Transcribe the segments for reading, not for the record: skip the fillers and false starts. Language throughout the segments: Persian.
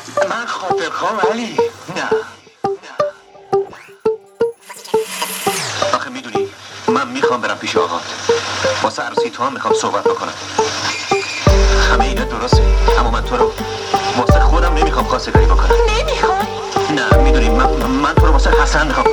من خاطرخواه علی نه. آخه میدونی من میخوام برم پیش آقات، واسه عروسی تو هم میخوام صحبت بکنم. همه اینا درسته، اما من تو رو واسه خودم نمیخوام خواستگاری بکنم. نمیخوای؟ نه میدونی من تو رو واسه حسن میخوام.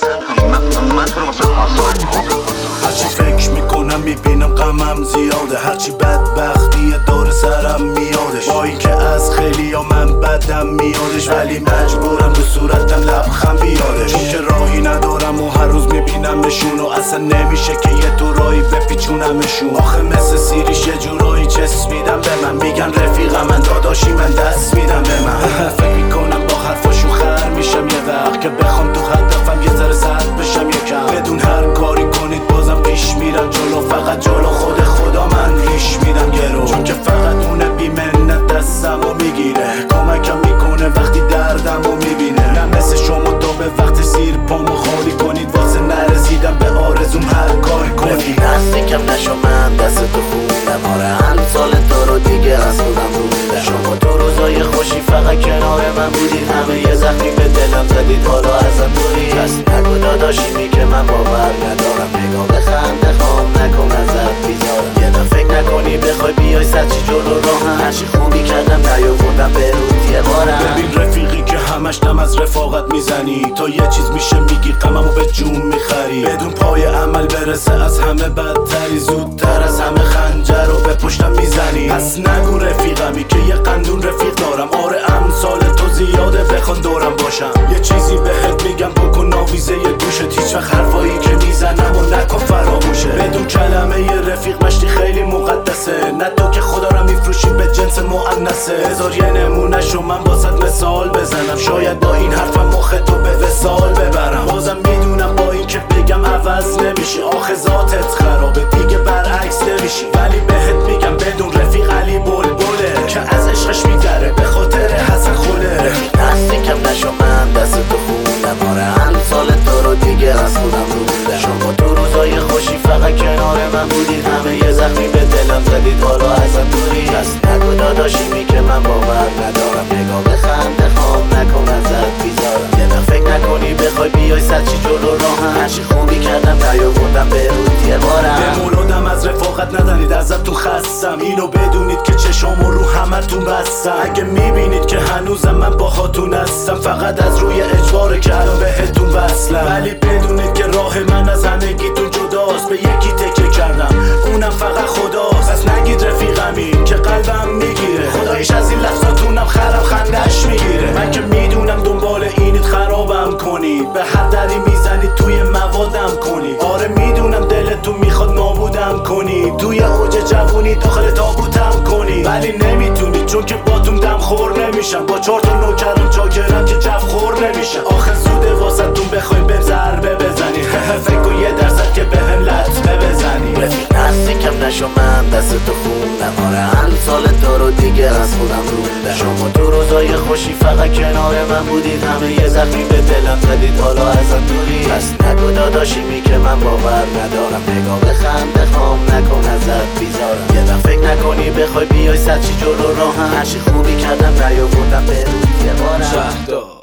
من تو رو واسه حسن. هرچی فکر میکنم میبینم غمم زیاده، هرچی بدبختی دور سرم میادش، با این که از خیلی ها من بدم میادش، ولی مجبورم به صورتم لبخند بیادش، چون که راهی ندارم و هر روز میبینمشون و اصلا نمیشه که یه دورایی بپیچونمشون. آخه مثل سیریش یه جورایی چسبیدم به من، میگن رفیقم من داداشی من دست میدم به من. فکر میکنم با حرفاشون خر میشم یه وقت، که بخوام تو هدفم یه ذره سرد بشم یکم، بدون هر کاری کنید بازم پیش میرم جلو، فقط جلو خدا من ریش میدم گرو، چون که فقط اونه بی منت دستمو میگیره، کمکم میکنه وقتی دردمو میبینه. نه مثل شما تو به وقت زیر پامو خالی کنید واسه نرسیدم به آرزوم هر کاری کنید. نزدیکم نشو من دست تو خوندم، آره امثال تو رو دیگه از خودم بودم. شما تو روزای خوشی فقط کنار من بودید، همه یه زخمی به دلم زدید حالا ازم دوری. کسی نگو داداشیمی که من باور ندارم، نگاه بخنده خام نکن ازت بیزارم. یه دم فکر نکنی بخوای بیای سرچی جلو راهم، هرچی خوبی کردم نیاوردم به رود یه بارم. ببین رفیقی که همش دم از رفاقت میزنی، تا یه چیز میشه میگی غممو به جون میخری، بدون پای عمل برسه از همه بدتری، زودتر از همه خنجر رو به پشتم میزنی. پس نگو رفیقمی که یه قندون رفیق دارم، آره امثال تو زیاده بخوان دورم باشم. یه چیزی بهت میگم بکن آویزه یه گوشت، هیچ وقت حرفایی که میزنم و نکن فراموشه، بدون کلمه یه رفیق مشتی خیلی مقدسه، نه تو که خدا رو میفروشی به جنس مؤنثه. هزار یه نمونه شو من واسط مثال بزنم، شاید با این حرفم مختو به وصال ببرم. بازم میدونم با این که بگم عوض نمیشی، آخه ذاتت خرابه دیگه برعکس نمیشی، ولی بهت میگم بدون رفیق علی بلبله، که از عشقش میگره به خاطر حسن خوله. نزدیکم نشو من دست تو خوندم، آره امثال تو رو دیگه از خودم بودم. شما تو روزای خوشی فقط کنار من بودید، همه یه زخمی به دلم زدید حالا ازم دوری. کسی نگو داداشیمی که من باور ندارم، نگاه بخنده خام نکن ازت بیزارم. یه دم فکر نکنی بخوای بیای سرچی جلو راهم، هرچی خوبی کردم نیاوردم به رود یه بارم. بمولادم از رفاقت ندنید ازتون خستم، اینو بدونید که چشامو رو همتون بستم. اگه میبینید که هنوزم من با خاتون هستم، فقط از روی اجباره که الان بهتون وصلم، ولی بدونید که راه من از همگیتون جداست، به یکی تکیه کردم اونم فقط خداست. پس نگید رفیقمی که قلبم میگیره، خدایش از این لحظاتونم خرم خندش میگیره. من که میدونم دنبال اینید خرابم کنید، به هر دری میزنید توی موادم کنید، آره میدونم دلتون میخواد نابودم کنید، توی اوج جوونی داخل تابوتم کنید، ولی نمیتونید چون که باتون دم خور نمیشم، با 4 تا نوکرم چاکرم که جف خور نمیشم. آخه زوده واسهتون بخوایم به ضربه بزنی، فکر کن یه درصد که بهم لطمه بزنی. رفیق نزدیکم نشو من دست تو خوندم، آره امثال تو رو دیگه از خودم بودم. شما تو روزای خوشی فقط کنار من بودید، همه یه زخمی به دلم زدید حالا ازم دوری. پس نگو داداشیمی که من باور ندارم، نگاه بخنده خام نکن ازت بیزارم. یه دم فکر نکنی بخوای بیای سرچی جلو راهم، هرچی خوبی کردم نیاوردم به رود یه بارم.